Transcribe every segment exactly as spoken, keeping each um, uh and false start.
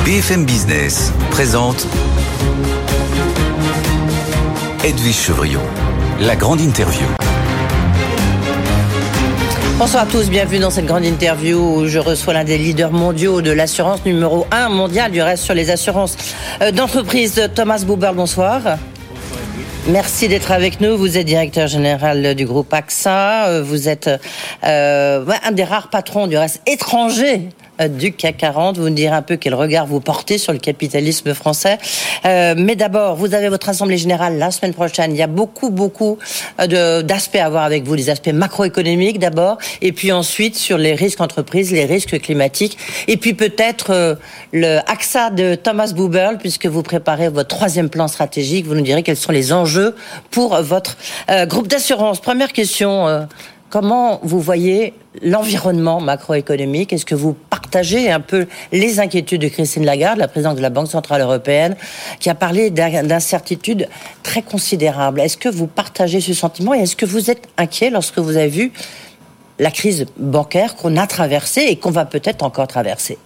B F M Business présente Edwige Chevrillon, la grande interview. Bonsoir à tous, bienvenue dans cette grande interview où je reçois l'un des leaders mondiaux de l'assurance, numéro un mondial du reste sur les assurances d'entreprise, Thomas Buberl. Bonsoir. Merci d'être avec nous. Vous êtes directeur général du groupe A X A. Vous êtes euh, un des rares patrons du reste étranger du C A C quarante. Vous nous direz un peu quel regard vous portez sur le capitalisme français. Euh, mais d'abord, vous avez votre assemblée générale la semaine prochaine. Il y a beaucoup, beaucoup de, d'aspects à voir avec vous. Les aspects macroéconomiques d'abord, et puis ensuite sur les risques entreprises, les risques climatiques, et puis peut-être euh, le A X A de Thomas Buberl, puisque vous préparez votre troisième plan stratégique. Vous nous direz quels sont les enjeux pour votre euh, groupe d'assurance. Première question, euh, comment vous voyez l'environnement macroéconomique? Est-ce que vous partagez un peu les inquiétudes de Christine Lagarde, la présidente de la Banque Centrale Européenne, qui a parlé d'incertitudes très considérables? Est-ce que vous partagez ce sentiment et est-ce que vous êtes inquiet lorsque vous avez vu la crise bancaire qu'on a traversée et qu'on va peut-être encore traverser?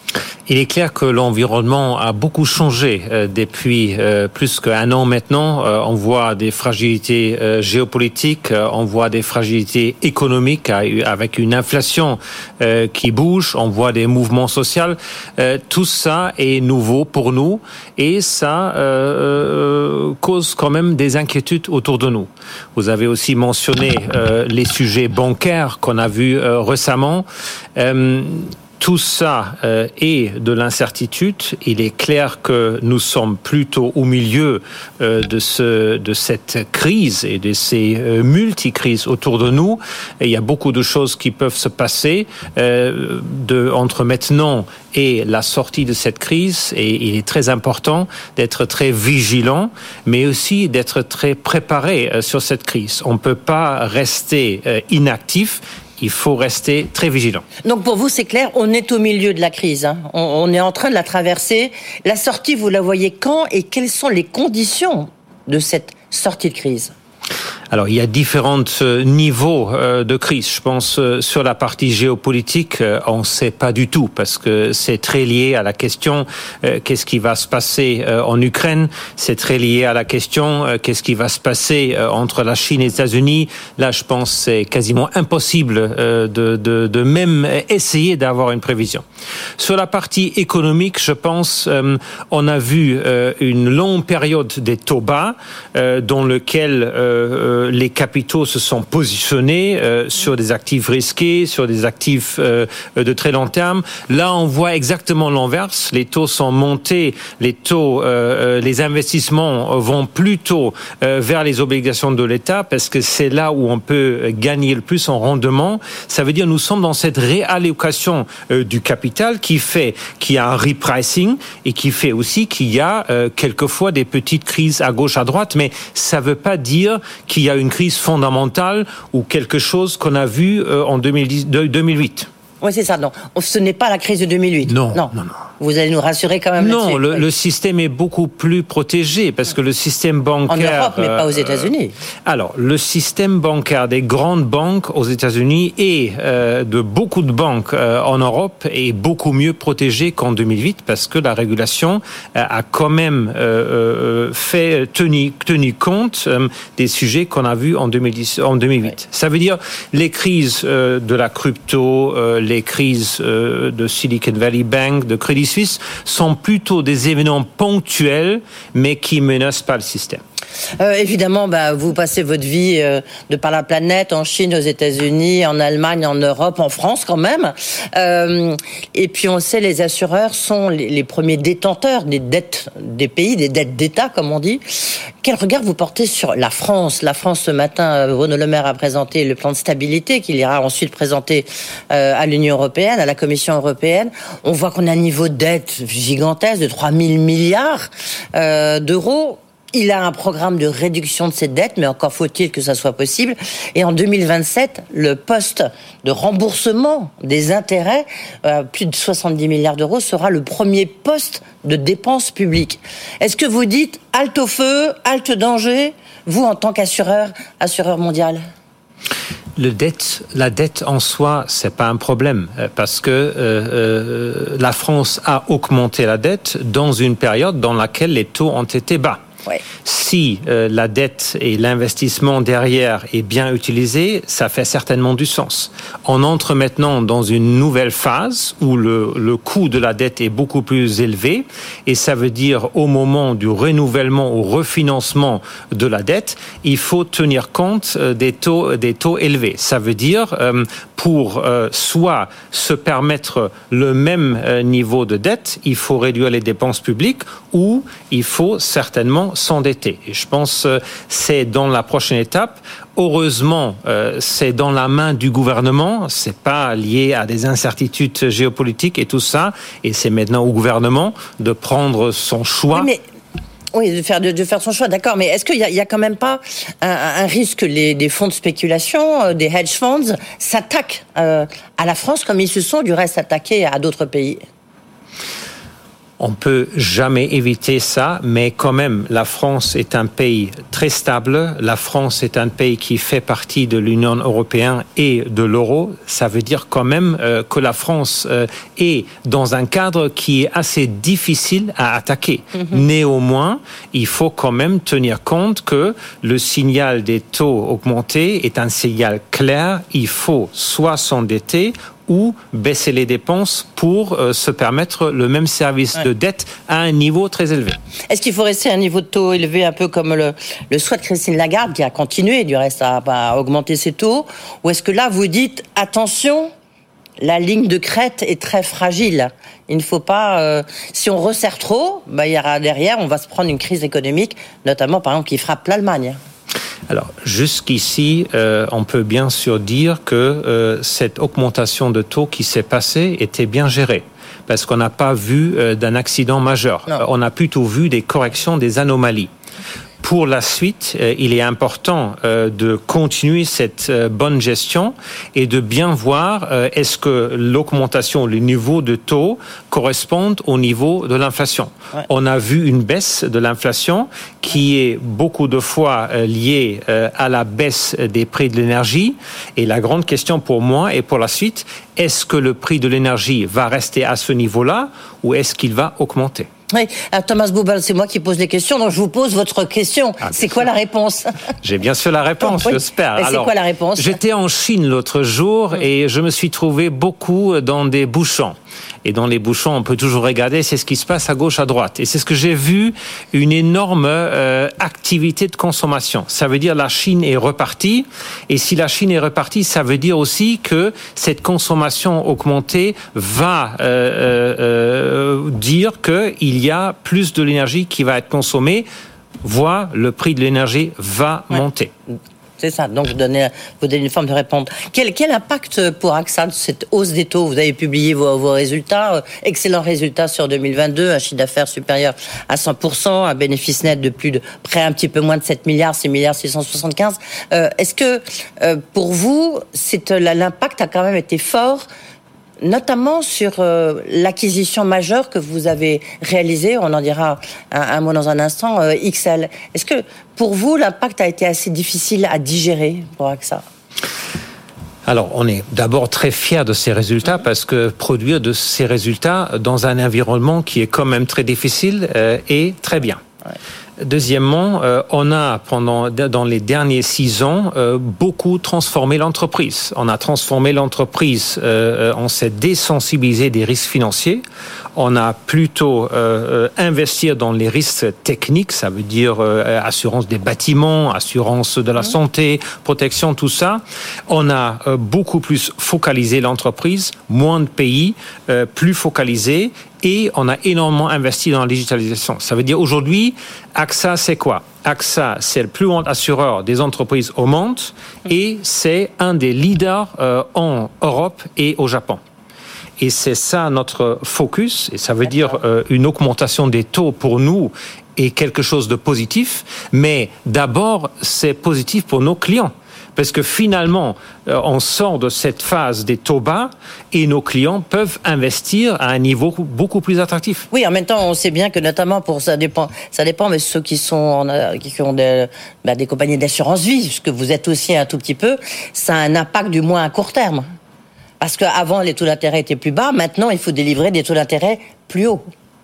Il est clair que l'environnement a beaucoup changé euh, depuis euh, plus qu'un an maintenant. Euh, on voit des fragilités euh, géopolitiques, euh, on voit des fragilités économiques euh, avec une inflation euh, qui bouge, on voit des mouvements sociaux. Euh, tout ça est nouveau pour nous et ça euh, euh, cause quand même des inquiétudes autour de nous. Vous avez aussi mentionné euh, les sujets bancaires qu'on a vus euh, récemment. Euh, Tout ça euh, est de l'incertitude. Il est clair que nous sommes plutôt au milieu euh, de ce de cette crise et de ces euh, multi-crises autour de nous. Et il y a beaucoup de choses qui peuvent se passer euh, de entre maintenant et la sortie de cette crise. Et il est très important d'être très vigilant, mais aussi d'être très préparé euh, sur cette crise. On ne peut pas rester euh, inactif. Il faut rester très vigilant. Donc pour vous, c'est clair, on est au milieu de la crise. Hein. On, on est en train de la traverser. La sortie, vous la voyez quand et quelles sont les conditions de cette sortie de crise ? Alors, il y a différents niveaux de crise. Je pense sur la partie géopolitique, on ne sait pas du tout parce que c'est très lié à la question euh, qu'est-ce qui va se passer euh, en Ukraine. C'est très lié à la question euh, qu'est-ce qui va se passer euh, entre la Chine et les États-Unis. Là, je pense que c'est quasiment impossible euh, de, de, de même essayer d'avoir une prévision. Sur la partie économique, je pense euh, on a vu euh, une longue période des taux bas euh, dans lequel euh, les capitaux se sont positionnés euh, sur des actifs risqués, sur des actifs euh, de très long terme. Là, on voit exactement l'inverse. Les taux sont montés, les taux, euh, les investissements vont plutôt euh, vers les obligations de l'État parce que c'est là où on peut gagner le plus en rendement. Ça veut dire nous sommes dans cette réallocation euh, du capital qui fait qu'il y a un repricing et qui fait aussi qu'il y a euh, quelquefois des petites crises à gauche, à droite, mais ça veut pas dire qu'il y a une crise fondamentale ou quelque chose qu'on a vu en deux mille dix, deux mille huit. Oui, c'est ça. Non, ce n'est pas la crise de deux mille huit. Non, non, non. Vous allez nous rassurer quand même non, là-dessus. Non, le, oui. le système est beaucoup plus protégé parce que le système bancaire... En Europe, mais pas aux États-Unis. Euh, alors, le système bancaire des grandes banques aux États-Unis et euh, de beaucoup de banques euh, en Europe est beaucoup mieux protégé qu'en deux mille huit parce que la régulation euh, a quand même euh, fait tenu, tenu compte euh, des sujets qu'on a vus en deux mille dix, en deux mille huit. Oui. Ça veut dire les crises euh, de la crypto, euh, les crises euh, de Silicon Valley Bank, de Credit Suisse sont plutôt des événements ponctuels, mais qui menacent pas le système. Euh, évidemment, bah, vous passez votre vie euh, de par la planète, en Chine, aux États-Unis, en Allemagne, en Europe, en France quand même. Euh, et puis on sait, les assureurs sont les, les premiers détenteurs des dettes des pays, des dettes d'État, comme on dit. Quel regard vous portez sur la France ? La France, ce matin, Bruno Le Maire a présenté le plan de stabilité qu'il ira ensuite présenter euh, à l'Union européenne, à la Commission européenne. On voit qu'on a un niveau de dette gigantesque de trois mille milliards euh, d'euros. Il a un programme de réduction de ses dettes, mais encore faut-il que ça soit possible. Et en deux mille vingt-sept, le poste de remboursement des intérêts, euh, plus de soixante-dix milliards d'euros, sera le premier poste de dépenses publiques. Est-ce que vous dites halte au feu, halte danger, vous en tant qu'assureur, assureur mondial ? Le dette, la dette en soi, c'est pas un problème parce que euh, euh, la France a augmenté la dette dans une période dans laquelle les taux ont été bas. Ouais. Si euh, la dette et l'investissement derrière est bien utilisé, ça fait certainement du sens. On entre maintenant dans une nouvelle phase où le, le coût de la dette est beaucoup plus élevé et ça veut dire au moment du renouvellement ou refinancement de la dette, il faut tenir compte des taux, des taux élevés. Ça veut dire euh, pour euh, soit se permettre le même euh, niveau de dette, il faut réduire les dépenses publiques ou il faut certainement s'endetter. Et je pense que c'est dans la prochaine étape. Heureusement, euh, c'est dans la main du gouvernement. C'est pas lié à des incertitudes géopolitiques et tout ça. Et c'est maintenant au gouvernement de prendre son choix. Oui, mais... Oui, de faire, de, de faire son choix, d'accord. Mais est-ce qu'il y a, il y a quand même pas un, un risque que les, des fonds de spéculation, euh, des hedge funds, s'attaquent euh, à la France comme ils se sont du reste attaqués à d'autres pays ? On peut jamais éviter ça, mais quand même, la France est un pays très stable. La France est un pays qui fait partie de l'Union européenne et de l'euro. Ça veut dire quand même euh, que la France euh, est dans un cadre qui est assez difficile à attaquer. Mm-hmm. Néanmoins, il faut quand même tenir compte que le signal des taux augmentés est un signal clair. Il faut soit s'endetter ou baisser les dépenses pour euh, se permettre le même service ouais. de dette à un niveau très élevé. Est-ce qu'il faut rester à un niveau de taux élevé, un peu comme le, le souhait de Christine Lagarde, qui a continué du reste à, à augmenter ses taux, ou est-ce que là vous dites attention, la ligne de crête est très fragile. Il ne faut pas, euh, si on resserre trop, bah, il y aura derrière, on va se prendre une crise économique, notamment par exemple qui frappe l'Allemagne. Alors, jusqu'ici, euh, on peut bien sûr dire que euh, cette augmentation de taux qui s'est passée était bien gérée, parce qu'on n'a pas vu euh, d'un accident majeur. Non. On a plutôt vu des corrections, des anomalies. Pour la suite, euh, il est important euh, de continuer cette euh, bonne gestion et de bien voir euh, est-ce que l'augmentation, le niveau de taux correspondent au niveau de l'inflation. Ouais. On a vu une baisse de l'inflation qui est beaucoup de fois euh, liée euh, à la baisse des prix de l'énergie. Et la grande question pour moi et pour la suite, est-ce que le prix de l'énergie va rester à ce niveau-là ou est-ce qu'il va augmenter ? Oui, alors Thomas Buberl, c'est moi qui pose les questions, donc je vous pose votre question. Ah, c'est quoi sûr. La réponse ? J'ai bien sûr la réponse, oui. J'espère. Et c'est alors, quoi la réponse ? J'étais en Chine l'autre jour mmh. et je me suis trouvé beaucoup dans des bouchons. Et dans les bouchons, on peut toujours regarder, c'est ce qui se passe à gauche, à droite. Et c'est ce que j'ai vu, une énorme euh, activité de consommation. Ça veut dire la Chine est repartie. Et si la Chine est repartie, ça veut dire aussi que cette consommation augmentée va euh, euh, dire qu'il y a plus de l'énergie qui va être consommée, voire le prix de l'énergie va ouais. monter. C'est ça, donc vous donnez, vous donnez une forme de réponse. Quel, quel impact pour A X A de cette hausse des taux ? Vous avez publié vos, vos résultats, euh, excellents résultats sur deux mille vingt-deux, un chiffre d'affaires supérieur à cent pour cent, un bénéfice net de plus de près un petit peu moins de sept milliards, six milliards six cent soixante-quinze. Euh, est-ce que euh, pour vous, c'est, l'impact a quand même été fort, notamment sur euh, l'acquisition majeure que vous avez réalisée, on en dira un, un mot dans un instant, euh, X L. Est-ce que pour vous, l'impact a été assez difficile à digérer pour A X A ? Alors, on est d'abord très fiers de ces résultats parce que produire de ces résultats dans un environnement qui est quand même très difficile euh, est très bien. Ouais. Deuxièmement, euh, on a pendant dans les derniers six ans euh, beaucoup transformé l'entreprise. On a transformé l'entreprise, euh, on s'est désensibilisé des risques financiers. On a plutôt euh, investi dans les risques techniques, ça veut dire euh, assurance des bâtiments, assurance de la santé, protection, tout ça. On a euh, beaucoup plus focalisé l'entreprise, moins de pays, euh, plus focalisé. Et on a énormément investi dans la digitalisation. Ça veut dire aujourd'hui, A X A, c'est quoi ? A X A, c'est le plus grand assureur des entreprises au monde et c'est un des leaders euh, en Europe et au Japon. Et c'est ça notre focus. Et ça veut dire euh, une augmentation des taux pour nous est quelque chose de positif. Mais d'abord, c'est positif pour nos clients. parce que finalement, euh, on sort de cette phase des taux bas et nos clients peuvent investir à un niveau beaucoup plus attractif. Oui, en même temps, on sait bien que notamment pour ça dépend, ça dépend, mais ceux qui sont en, qui ont des, bah, des compagnies d'assurance vie, puisque vous êtes aussi un tout petit peu, ça a un impact du moins à court terme. Parce qu'avant, les taux d'intérêt étaient plus bas, maintenant, il faut délivrer des taux d'intérêt plus hauts.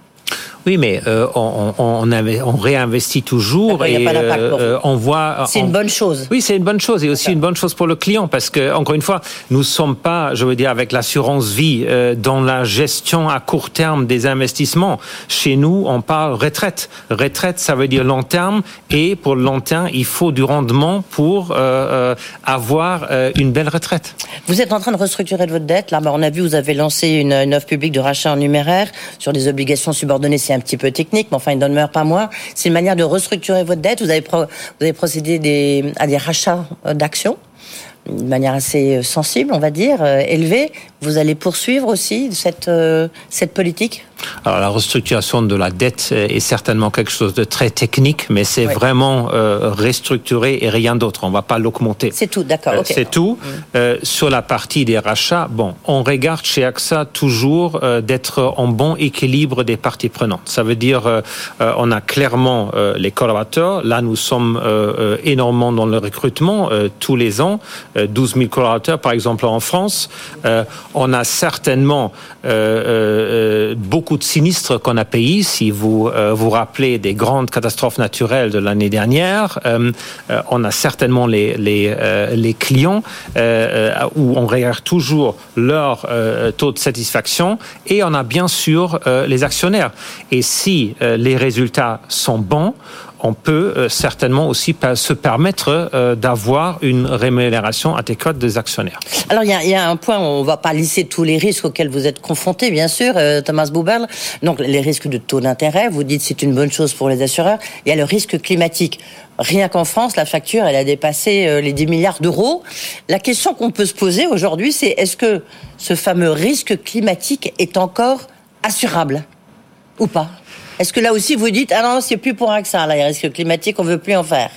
Oui, mais euh, on, on, on réinvestit toujours et euh, on voit. C'est on... une bonne chose. Oui, c'est une bonne chose et aussi une bonne chose pour le client parce que encore une fois, nous sommes pas, je veux dire, avec l'assurance vie euh, dans la gestion à court terme des investissements. Chez nous, on parle retraite. Retraite, ça veut dire long terme et pour le long terme, il faut du rendement pour euh, euh, avoir euh, une belle retraite. Vous êtes en train de restructurer de votre dette. Là, on a vu, vous avez lancé une, une offre publique de rachat en numéraire sur des obligations subordonnées. C'est un petit peu technique, mais enfin, il n'en demeure pas moins. C'est une manière de restructurer votre dette. Vous avez, pro, vous avez procédé des, à des rachats d'actions, de manière assez sensible, on va dire, euh, élevée. Vous allez poursuivre aussi cette, euh, cette politique ? Alors, la restructuration de la dette est certainement quelque chose de très technique, mais c'est oui. vraiment euh, restructuré et rien d'autre. On ne va pas l'augmenter. C'est tout, d'accord. Euh, okay. C'est tout. Mmh. Euh, sur la partie des rachats, bon, on regarde chez A X A toujours euh, d'être en bon équilibre des parties prenantes. Ça veut dire, euh, euh, on a clairement euh, les collaborateurs. Là, nous sommes euh, euh, énormément dans le recrutement euh, tous les ans. Euh, douze mille collaborateurs, par exemple, en France. Euh, on a certainement euh, euh, beaucoup de sinistres qu'on a payés. Si vous euh, vous rappelez des grandes catastrophes naturelles de l'année dernière, euh, euh, on a certainement les les euh, les clients euh, où on regarde toujours leur euh, taux de satisfaction et on a bien sûr euh, les actionnaires. Et si euh, les résultats sont bons, on peut euh, certainement aussi se permettre euh, d'avoir une rémunération adéquate des actionnaires. Alors, il y a, il y a un point, on ne va pas lister tous les risques auxquels vous êtes confrontés, bien sûr, euh, Thomas Buberl. Donc, les risques de taux d'intérêt, vous dites c'est une bonne chose pour les assureurs. Il y a le risque climatique. Rien qu'en France, la facture, elle a dépassé euh, les dix milliards d'euros. La question qu'on peut se poser aujourd'hui, c'est est-ce que ce fameux risque climatique est encore assurable ou pas ? Est-ce que là aussi vous dites ah non c'est plus pour A X A là, les risques climatiques on veut plus en faire?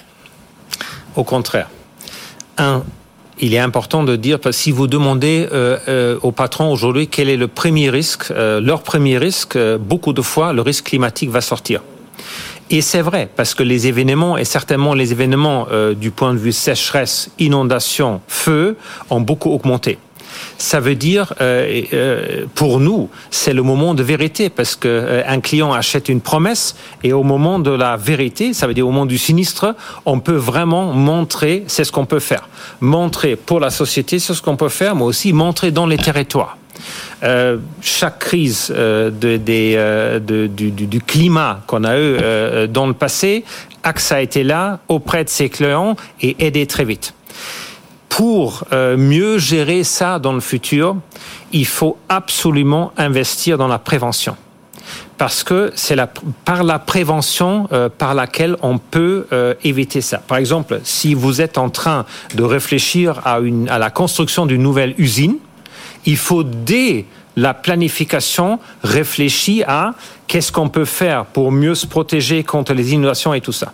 Au contraire. Un, il est important de dire parce que si vous demandez euh, euh, aux patrons aujourd'hui quel est le premier risque, euh, leur premier risque, euh, beaucoup de fois le risque climatique va sortir. Et c'est vrai, parce que les événements, et certainement les événements euh, du point de vue sécheresse, inondation, feu, ont beaucoup augmenté. Ça veut dire, euh, euh, pour nous, c'est le moment de vérité, parce que euh, un client achète une promesse, et au moment de la vérité, ça veut dire au moment du sinistre, on peut vraiment montrer, c'est ce qu'on peut faire. Montrer pour la société, c'est ce qu'on peut faire, mais aussi montrer dans les territoires. Euh, chaque crise euh, de, des, euh, de, du, du, du climat qu'on a eu euh, dans le passé, A X A a été là auprès de ses clients et aidé très vite. Pour euh, mieux gérer ça dans le futur, il faut absolument investir dans la prévention. Parce que c'est la, par la prévention euh, par laquelle on peut euh, éviter ça. Par exemple, si vous êtes en train de réfléchir à, une, à la construction d'une nouvelle usine, il faut dès la planification réfléchir à qu'est-ce qu'on peut faire pour mieux se protéger contre les inondations et tout ça.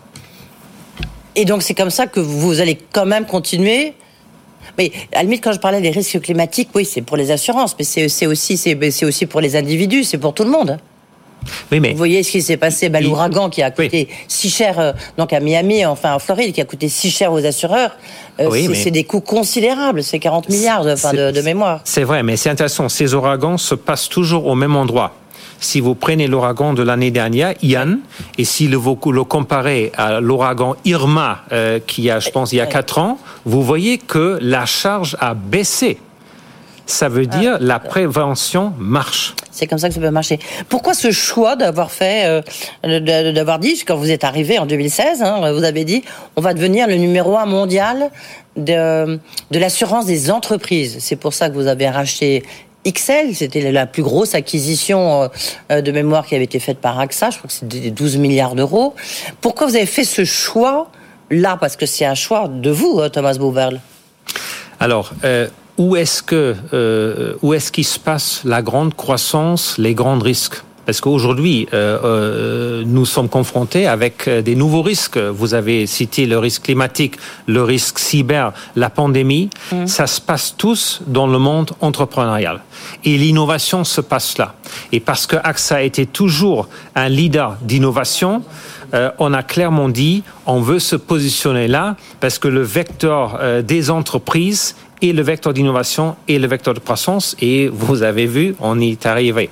Et donc c'est comme ça que vous allez quand même continuer. Mais à la limite, quand je parlais des risques climatiques, oui, c'est pour les assurances, mais c'est, c'est, aussi, c'est, c'est aussi pour les individus, c'est pour tout le monde. Oui, mais... Vous voyez ce qui s'est passé, bah, l'ouragan qui a coûté oui. si cher, euh, donc à Miami, enfin en Floride, qui a coûté si cher aux assureurs, euh, oui, c'est, mais... c'est des coûts considérables, c'est quarante milliards de, enfin, de, de mémoire. C'est vrai, mais c'est intéressant, ces ouragans se passent toujours au même endroit. Si vous prenez l'ouragan de l'année dernière, Ian, et si le, vous le comparez à l'ouragan Irma, euh, qui a, je pense, il y a quatre ans, vous voyez que la charge a baissé. Ça veut dire ah, la prévention marche. C'est comme ça que ça peut marcher. Pourquoi ce choix d'avoir fait, euh, d'avoir dit, quand vous êtes arrivé en deux mille seize, hein, vous avez dit, on va devenir le numéro un mondial de, de l'assurance des entreprises. C'est pour ça que vous avez racheté X L, c'était la plus grosse acquisition de mémoire qui avait été faite par A X A, je crois que c'était douze milliards d'euros. Pourquoi vous avez fait ce choix-là? Parce que c'est un choix de vous, Thomas Buberl. Alors, euh, où est-ce que, euh, où est-ce qu'il se passe la grande croissance, les grands risques? Parce qu'aujourd'hui, euh, euh, nous sommes confrontés avec des nouveaux risques. Vous avez cité le risque climatique, le risque cyber, la pandémie. Mmh. Ça se passe tous dans le monde entrepreneurial. Et l'innovation se passe là. Et parce que A X A était toujours un leader d'innovation, euh, on a clairement dit on veut se positionner là parce que le vecteur euh, des entreprises est le vecteur d'innovation et le vecteur de croissance. Et vous avez vu, on y est arrivé.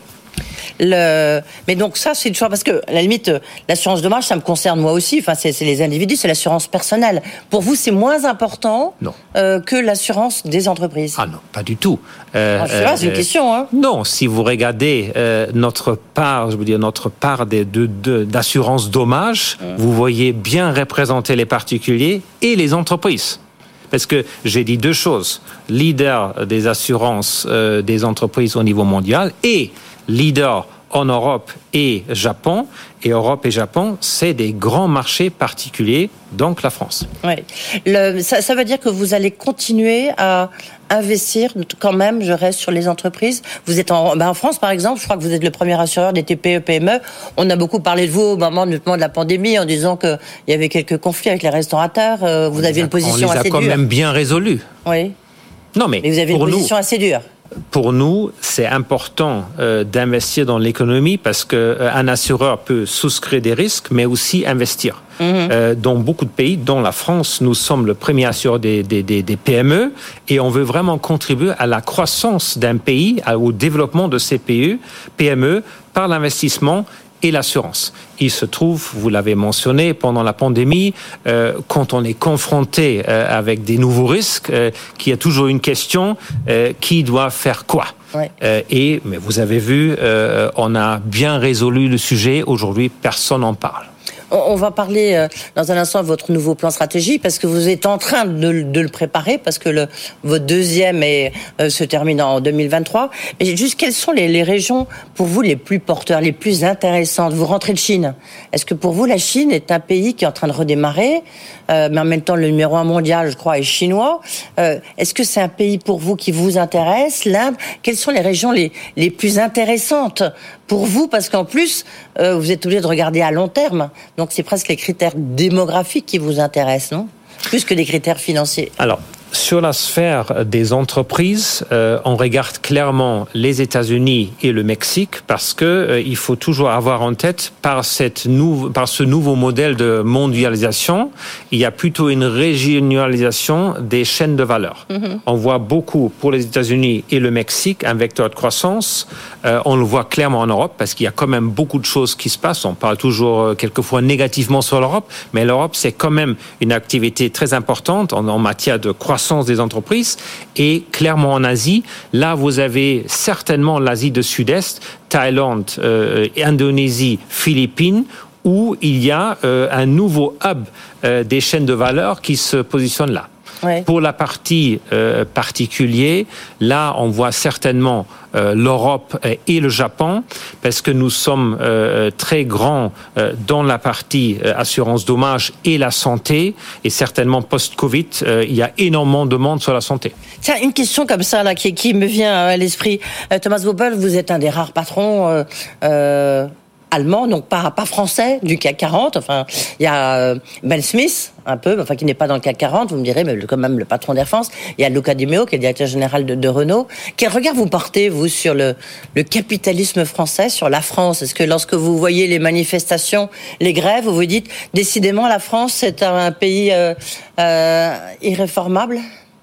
Le... Mais donc ça, c'est toujours parce que, à la limite, l'assurance dommage, ça me concerne moi aussi. Enfin, c'est, c'est les individus, c'est l'assurance personnelle. Pour vous, c'est moins important euh, que l'assurance des entreprises. Ah non, pas du tout. Euh, ah, je sais pas, c'est une euh, question. Hein. Non, si vous regardez euh, notre part, je veux dire notre part de, de, de, d'assurance dommage, mmh. vous voyez bien représenter les particuliers et les entreprises. Parce que j'ai dit deux choses. Leader des assurances euh, des entreprises au niveau mondial et leader en Europe et Japon. Et Europe et Japon, c'est des grands marchés particuliers, donc la France. Oui. Le, ça, ça veut dire que vous allez continuer à investir quand même, je reste sur les entreprises. Vous êtes en, ben en France, par exemple, je crois que vous êtes le premier assureur des T P E P M E. On a beaucoup parlé de vous au moment, notamment de la pandémie en disant qu'il y avait quelques conflits avec les restaurateurs. Vous on aviez a, une position assez dure. On les a quand même bien résolus. Oui. Non, mais, mais vous avez une position nous, assez dure. Pour nous, c'est important euh, d'investir dans l'économie parce que euh, un assureur peut souscrire des risques, mais aussi investir. Mmh. Euh, dans beaucoup de pays, dont la France, nous sommes le premier assureur des, des, des, des P M E et on veut vraiment contribuer à la croissance d'un pays, à, au développement de ces P M E par l'investissement et l'assurance. Il se trouve, vous l'avez mentionné, pendant la pandémie, euh, quand on est confronté euh, avec des nouveaux risques, euh, qu'il y a toujours une question, euh, qui doit faire quoi ? Ouais. Euh, et, mais vous avez vu, euh, on a bien résolu le sujet. Aujourd'hui, personne n'en parle. On va parler euh, dans un instant de votre nouveau plan stratégique parce que vous êtes en train de, de le préparer parce que le, votre deuxième est, euh, se termine en deux mille vingt-trois. Mais juste quelles sont les, les régions pour vous les plus porteurs, les plus intéressantes ? Vous rentrez de Chine. Est-ce que pour vous la Chine est un pays qui est en train de redémarrer, euh, mais en même temps le numéro un mondial, je crois, est chinois. Euh, est-ce que c'est un pays pour vous qui vous intéresse ? L'Inde. Quelles sont les régions les, les plus intéressantes pour vous ? Parce qu'en plus, euh, vous êtes obligé de regarder à long terme. Donc c'est presque les critères démographiques qui vous intéressent, non ? Plus que les critères financiers. Alors, sur la sphère des entreprises, euh, on regarde clairement les États-Unis et le Mexique parce que euh, il faut toujours avoir en tête par cette nou- par ce nouveau modèle de mondialisation, il y a plutôt une régionalisation des chaînes de valeur. Mm-hmm. On voit beaucoup pour les États-Unis et le Mexique un vecteur de croissance. Euh, on le voit clairement en Europe parce qu'il y a quand même beaucoup de choses qui se passent. On parle toujours euh, quelquefois négativement sur l'Europe, mais l'Europe c'est quand même une activité très importante en, en matière de croissance des entreprises et clairement en Asie, là vous avez certainement l'Asie du Sud-Est, Thaïlande, euh, Indonésie, Philippines, où il y a euh, un nouveau hub euh, des chaînes de valeur qui se positionne là. Ouais. Pour la partie euh, particulière, là, on voit certainement euh, l'Europe et le Japon, parce que nous sommes euh, très grands euh, dans la partie euh, assurance dommage et la santé, et certainement post-Covid, euh, il y a énormément de demandes sur la santé. Tiens, une question comme ça là qui, qui me vient à l'esprit. Euh, Thomas Buberl, vous êtes un des rares patrons euh, euh, allemand, donc pas, pas français, du C A C quarante. Enfin, il y a Ben Smith, un peu, enfin qui n'est pas dans le C A C quarante, vous me direz, mais quand même le patron d'Air France. Il y a Luca Di Meo, qui est le directeur général de, de Renault. Quel regard vous portez, vous, sur le, le capitalisme français, sur la France ? Est-ce que lorsque vous voyez les manifestations, les grèves, vous vous dites, décidément, la France, c'est un pays euh, euh, irréformable ?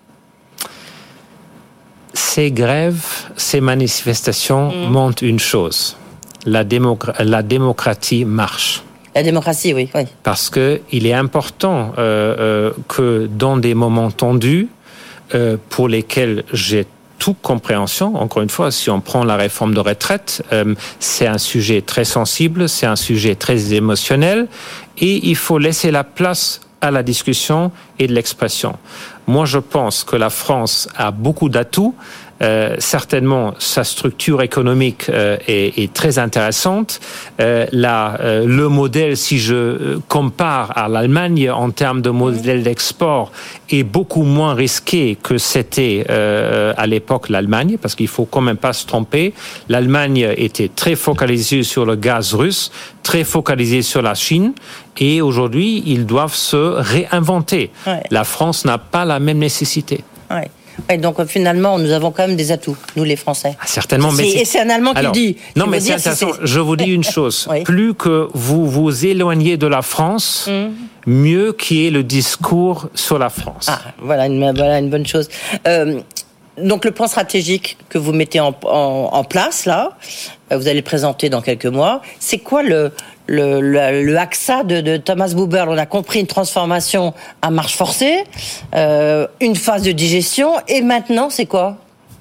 Ces grèves, ces manifestations mmh. montrent une chose. La, démocra- la démocratie marche. La démocratie, oui. oui. Parce que il est important euh, euh, que dans des moments tendus, euh, pour lesquels j'ai toute compréhension, encore une fois, si on prend la réforme de retraite, euh, c'est un sujet très sensible, c'est un sujet très émotionnel, et il faut laisser la place à la discussion et de l'expression. Moi, je pense que la France a beaucoup d'atouts, Euh, certainement, sa structure économique euh, est, est très intéressante. Euh, là, euh, le modèle, si je compare à l'Allemagne en termes de modèle d'export, est beaucoup moins risqué que c'était euh, à l'époque l'Allemagne, parce qu'il faut quand même pas se tromper. L'Allemagne était très focalisée sur le gaz russe, très focalisée sur la Chine, et aujourd'hui, ils doivent se réinventer. Ouais. La France n'a pas la même nécessité. Ouais. Ouais, donc finalement, nous avons quand même des atouts, nous les Français. Ah, certainement, mais c'est, c'est... Et c'est un Allemand qui Alors, dit. Non, mais c'est intéressant. Si c'est... Je vous dis une chose. Oui. Plus que vous vous éloignez de la France, mmh. mieux qu'il y ait le discours sur la France. Ah, voilà une, voilà une bonne chose. Euh, donc le plan stratégique que vous mettez en, en, en place, là, vous allez le présenter dans quelques mois. C'est quoi le... Le, le, le A X A de, de Thomas Buberl? On a compris une transformation à marche forcée, euh, une phase de digestion, et maintenant, c'est quoi?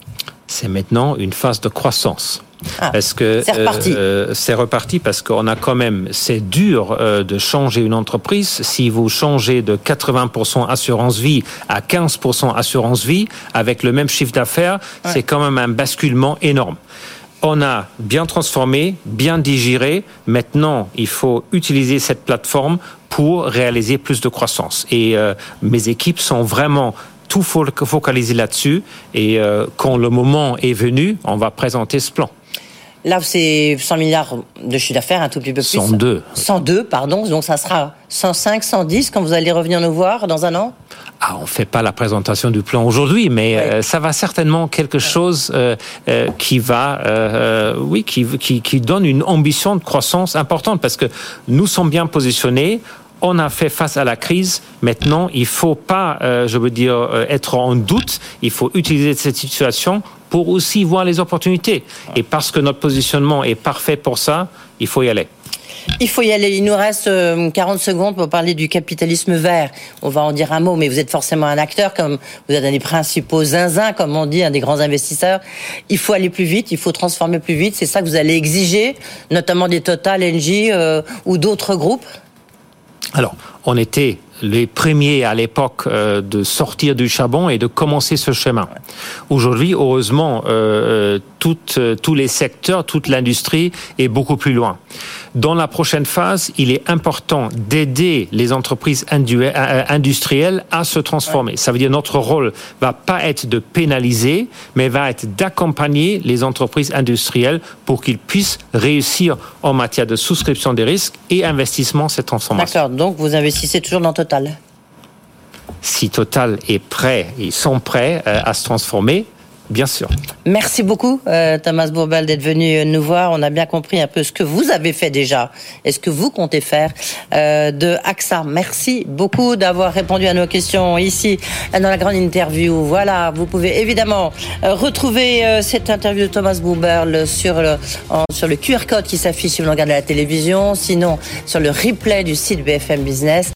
C'est maintenant une phase de croissance. Ah, parce que c'est reparti. Euh, c'est reparti parce qu'on a quand même, c'est dur euh, de changer une entreprise. Si vous changez de quatre-vingts pour cent assurance vie à quinze pour cent assurance vie avec le même chiffre d'affaires, ouais. c'est quand même un basculement énorme. On a bien transformé, bien digéré. Maintenant, il faut utiliser cette plateforme pour réaliser plus de croissance. Et euh, mes équipes sont vraiment tout focalisées là-dessus. Et euh, quand le moment est venu, on va présenter ce plan. Là, c'est cent milliards de chiffre d'affaires, un tout petit peu plus. cent deux. cent deux, pardon. Donc, ça sera cent cinq, cent dix quand vous allez revenir nous voir dans un an? Ah, on ne fait pas la présentation du plan aujourd'hui, mais ouais. euh, ça va certainement quelque chose euh, euh, qui va, euh, oui, qui, qui, qui donne une ambition de croissance importante, parce que nous sommes bien positionnés. On a fait face à la crise. Maintenant, il faut pas, euh, je veux dire, euh, être en doute. Il faut utiliser cette situation pour aussi voir les opportunités. Et parce que notre positionnement est parfait pour ça, il faut y aller. Il faut y aller. Il nous reste quarante secondes pour parler du capitalisme vert. On va en dire un mot, mais vous êtes forcément un acteur, comme vous êtes un des principaux zinzins, comme on dit, un des grands investisseurs. Il faut aller plus vite, il faut transformer plus vite. C'est ça que vous allez exiger, notamment des Total, Engie euh, ou d'autres groupes? Alors, on était les premiers à l'époque euh, de sortir du charbon et de commencer ce chemin. Aujourd'hui, heureusement, euh, toutes, euh, tous les secteurs, toute l'industrie est beaucoup plus loin. Dans la prochaine phase, il est important d'aider les entreprises indu- industrielles à se transformer. Ouais. Ça veut dire notre rôle va pas être de pénaliser, mais va être d'accompagner les entreprises industrielles pour qu'ils puissent réussir en matière de souscription des risques et investissement cette transformation. D'accord, donc vous investissez toujours dans Total? Si Total est prêt, ils sont prêts euh, à se transformer, bien sûr. Merci beaucoup, euh, Thomas Buberl, d'être venu nous voir. On a bien compris un peu ce que vous avez fait déjà et ce que vous comptez faire euh, de A X A. Merci beaucoup d'avoir répondu à nos questions ici dans la grande interview. Voilà, vous pouvez évidemment euh, retrouver euh, cette interview de Thomas Buberl sur le, en, sur le Q R code qui s'affiche si vous regardez la télévision, sinon sur le replay du site B F M Business.